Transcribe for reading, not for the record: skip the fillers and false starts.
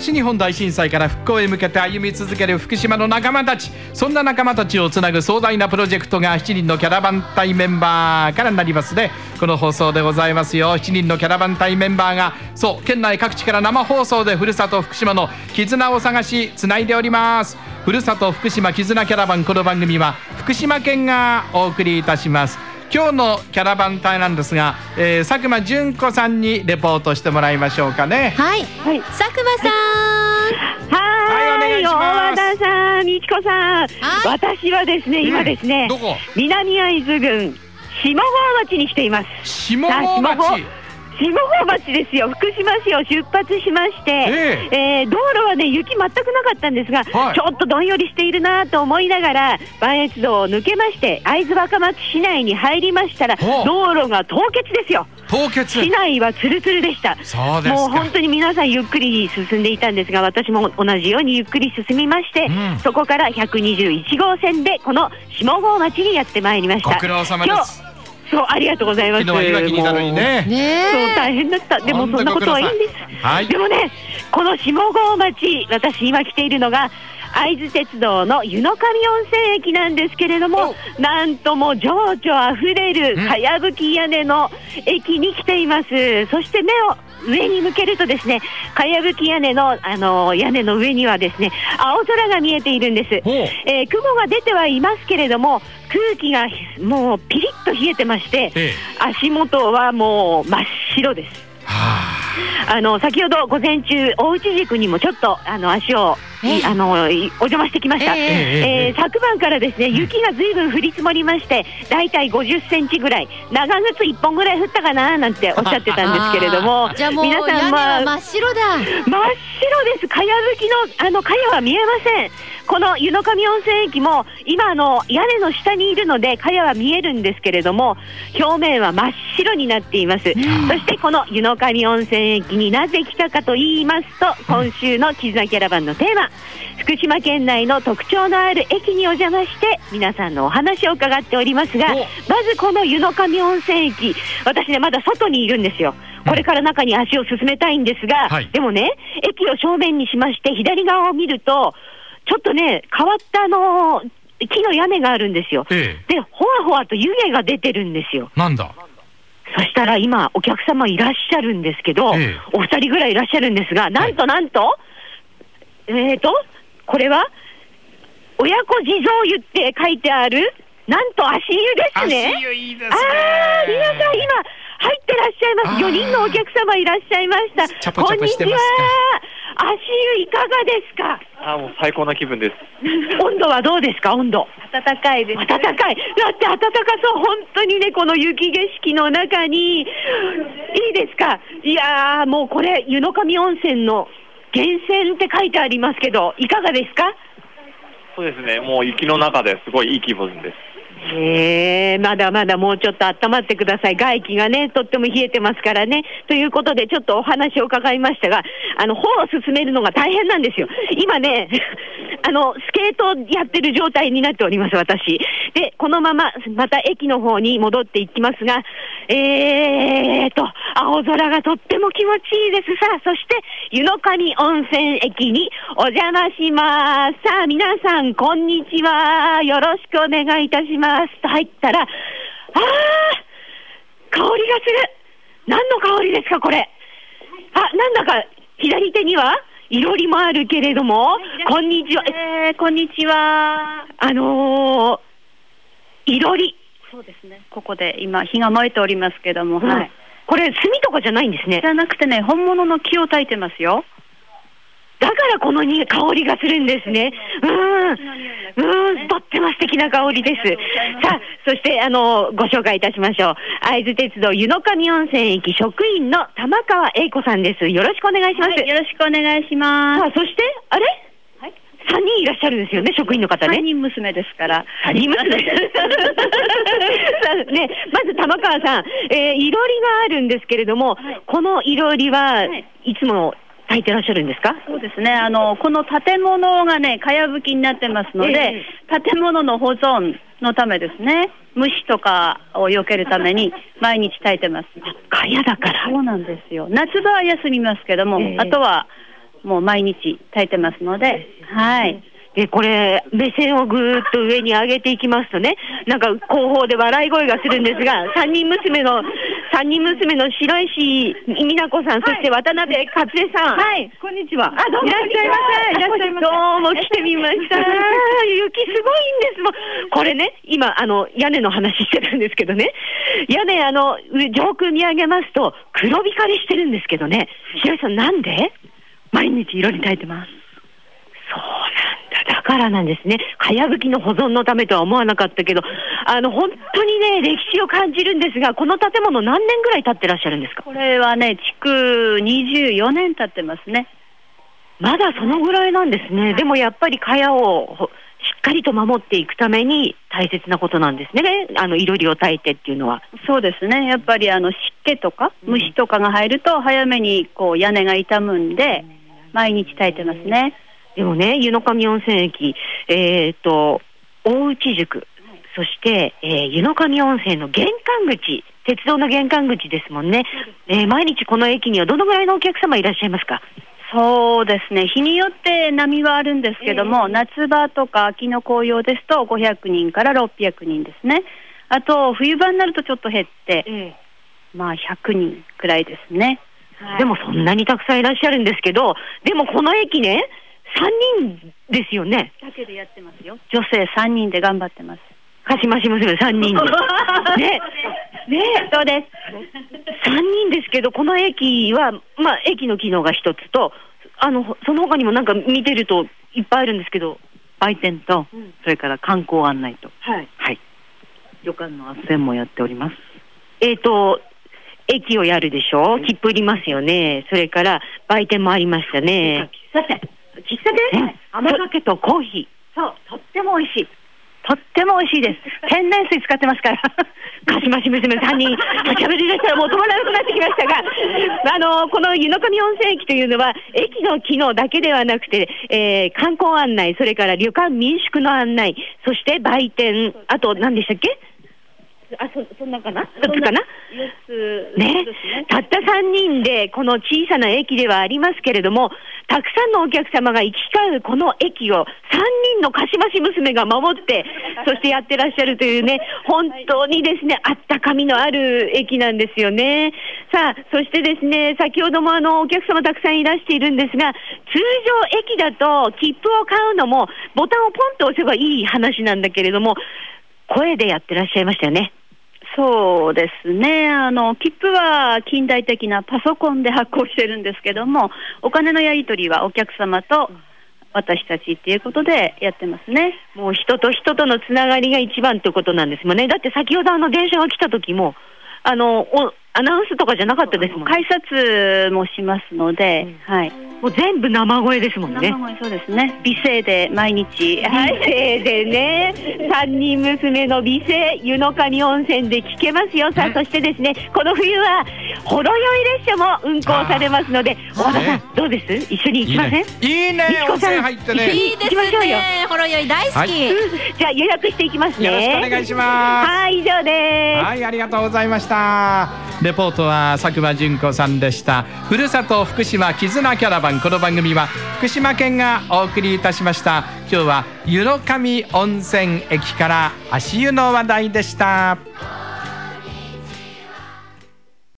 東日本大震災から復興へ向けて歩み続ける福島の仲間たち、そんな仲間たちをつなぐ壮大なプロジェクトが7人のキャラバン隊メンバーからなりますね。この放送でございますよ。7人のキャラバン隊メンバーがそう県内各地から生放送でふるさと福島の絆を探しつないでおります。ふるさと福島絆キャラバン、この番組は福島県がお送りいたします。今日のキャラバン隊なんですが、佐久間純子さんにレポートしてもらいましょうかね。 はい、はい、佐久間さん。 はい、 大和田さん、美智子さん。私はですね、今ですね、 どこ？ 南会津郡下郷町に来ています。 下郷町。 下郷町ですよ。福島市を出発しまして、道路はね雪全くなかったんですが、 はい、 ちょっとどんよりしているなと思いながら磐越道を抜けまして会津若松市内に入りましたら、道路が凍結ですよ。 凍結。 市内はツルツルでした。 そうですか。 もう本当に皆さんゆっくり進んでいたんですが、私も同じようにゆっくり進みまして、そこから121号線でこの下郷町にやってまいりました。 ご苦労様です。 そう、ありがとうございます。 昨日はいわきにいたのにね。 そう、大変だった。でもそんなことはいいんです。 はい、 でもね、この下郷町、私今来ているのが会津鉄道の湯の神温泉駅なんですけれども、なんとも情緒あふれるかやぶき屋根の駅に来ています。そして目を上に向けるとですね、かやぶき屋根の、屋根の上にはですね、青空が見えているんです。雲が出てはいますけれども、空気がもうピリッと冷えてまして、足元はもう真っ白です。先ほど午前中大内宿にもちょっと足をお邪魔してきました。昨晩からですね、雪がずいぶん降り積もりまして、だいたい50センチぐらい、長靴1本ぐらい降ったかななんておっしゃってたんですけれども、 じゃあもう皆さん屋根は真っ白だ。 真っ白です。かやぶきのかやは見えません。この湯の神温泉駅も今屋根の下にいるのでかやは見えるんですけれども、表面は真っ白になっています。そしてこの湯の神温泉駅になぜ来たかと言いますと、今週の絆キャラバンのテーマ、福島県内の特徴のある駅にお邪魔して皆さんのお話を伺っておりますが、まずこの湯の神温泉駅、私ねまだ外にいるんですよ。これから中に足を進めたいんですが、でもね、駅を正面にしまして左側を見るとちょっとね変わった木の屋根があるんですよ。でほわほわと湯気が出てるんですよ。 なんだ。 そしたら今お客様いらっしゃるんですけど、お二人ぐらいいらっしゃるんですが、なんとこれは親子地蔵湯って書いてある、なんと足湯ですね。 足湯いいですね。 皆さん今入ってらっしゃいます。4人のお客様いらっしゃいました。こんにちは。足湯いかがですか。 もう最高な気分です。 温度はどうですか。温度暖かいです。 暖かい。だって暖かそう。本当にね、この雪景色の中にいいですか。いやー、もうこれ湯の神温泉の源泉って書いてありますけど、いかがですか。 そうですね、もう雪の中ですごいいい気分です。 まだまだもうちょっと温まってください。外気がねとっても冷えてますからね。ということでちょっとお話を伺いましたが、歩を進めるのが大変なんですよ。今ねスケートをやってる状態になっております私で。このまままた駅の方に戻っていきますが、青空がとっても気持ちいいです。さあ、そして湯の神温泉駅にお邪魔します。さあ皆さんこんにちは、よろしくお願いいたしますと入ったら、香りがする。何の香りですかこれ。なんだか左手にはいろりもあるけれども、こんにちは。 こんにちは。 いろり。 そうですね。ここで今火が燃えておりますけども、 これ炭とかじゃないんですね。 じゃなくてね、本物の木を焚いてますよ。 だからこの香りがするんですね。とっても素敵な香りです。さあ、そしてご紹介いたしましょう。会津鉄道湯の神温泉駅職員の玉川英子さんです。よろしくお願いします。 よろしくお願いします。 さあ、そして3人いらっしゃるんですよね、職員の方ね。 3人娘ですから。 3人娘ね、まず玉川さん、いろりがあるんですけれども、このいろりはいつも炊いてらっしゃるんですか。 そうですね、この建物がねかやぶきになってますので、建物の保存のためですね、虫とかを避けるために毎日炊いてます。 かやだから。 そうなんですよ。夏場は休みますけども、あとはもう毎日炊いてますので、はい。 で、これ、目線をぐーっと上に上げていきますとね、なんか後方で笑い声がするんですが、三人娘の白石美奈子さん、そして渡辺克恵さん。 はい、こんにちは。 あ、どうも。 いらっしゃいませ。いらっしゃいませ。 どうも来てみました。雪すごいんですもん。これね、今、屋根の話してるんですけどね、屋根、上空見上げますと、黒光りしてるんですけどね、白石さん、なんで？ 毎日色に炊いてます。 そうなんだ。だからなんですね。かやぶきの保存のためとは思わなかったけど、本当にね、歴史を感じるんですが、この建物何年ぐらい経ってらっしゃるんですか？ これはね、築24年経ってますね。 まだそのぐらいなんですね。でもやっぱりかやをしっかりと守っていくために大切なことなんですね。いろりを炊いてっていうのは。 そうですね。やっぱり湿気とか虫とかが入ると早めにこう屋根が傷むんで、毎日炊いてますね。 でもね、湯の上温泉駅、大内宿、そして、湯の上温泉の玄関口、鉄道の玄関口ですもんね。毎日この駅にはどのぐらいのお客様いらっしゃいますか？ そうですね。日によって波はあるんですけども、夏場とか秋の紅葉ですと500人から600人ですね。あと冬場になるとちょっと減って、まあ100人くらいですね。 でもそんなにたくさんいらっしゃるんですけど、でもこの駅ね、3人ですよね。 だけでやってますよ。女性3人で頑張ってます。 かしまし娘3人で。ね、 そうです。 3人ですけど、この駅は、まあ、駅の機能が一つと、その他にもなんか見てるといっぱいあるんですけど、売店と、それから観光案内と、はい。旅館の斡旋もやっております。駅をやるでしょ、切符売りますよね。それから売店もありましたね。 喫茶店、 甘酒とコーヒー。 そう、とっても美味しい。とっても美味しいです。天然水使ってますから。 かしまし娘3人、喋り出したらもう止まらなくなってきましたが、この湯の上温泉駅というのは、駅の機能だけではなくて、観光案内、それから旅館民宿の案内、そして売店、あと何でしたっけ？そんなかな？どっちかな？ね、たった3人でこの小さな駅ではありますけれども、たくさんのお客様が行き交うこの駅を3人のかしまし娘が守って、そしてやってらっしゃるというね、本当にですね、あったかみのある駅なんですよね。さあ、そしてですね、先ほどもお客様たくさんいらしているんですが、通常駅だと切符を買うのもボタンをポンと押せばいい話なんだけれども、声でやってらっしゃいましたよね。 そうですね。切符は近代的なパソコンで発行してるんですけども、お金のやり取りはお客様と私たちっていうことでやってますね。 もう人と人とのつながりが一番ってことなんですもんね。だって先ほど電車が来た時も、アナウンスとかじゃなかったですもんね。 改札もしますので、はい。 もう全部生声ですもんね。 生声、そうですね。美声で毎日。 美声でね、三人娘の美声、湯の上温泉で聞けますよ。さあ、そしてですね、この冬は、ほろ酔い列車も運行されますので、小和田さん、どうです一緒に行きません？ いいね、温泉入ってね。 いいですね。ほろ酔い大好き。 じゃあ予約していきますね。 よろしくお願いします。 はい、以上です。 はい、ありがとうございました。レポートは佐久間純子さんでした。ふるさと福島絆キャラバン、この番組は福島県がお送りいたしました。今日は湯の上温泉駅から足湯の話題でした。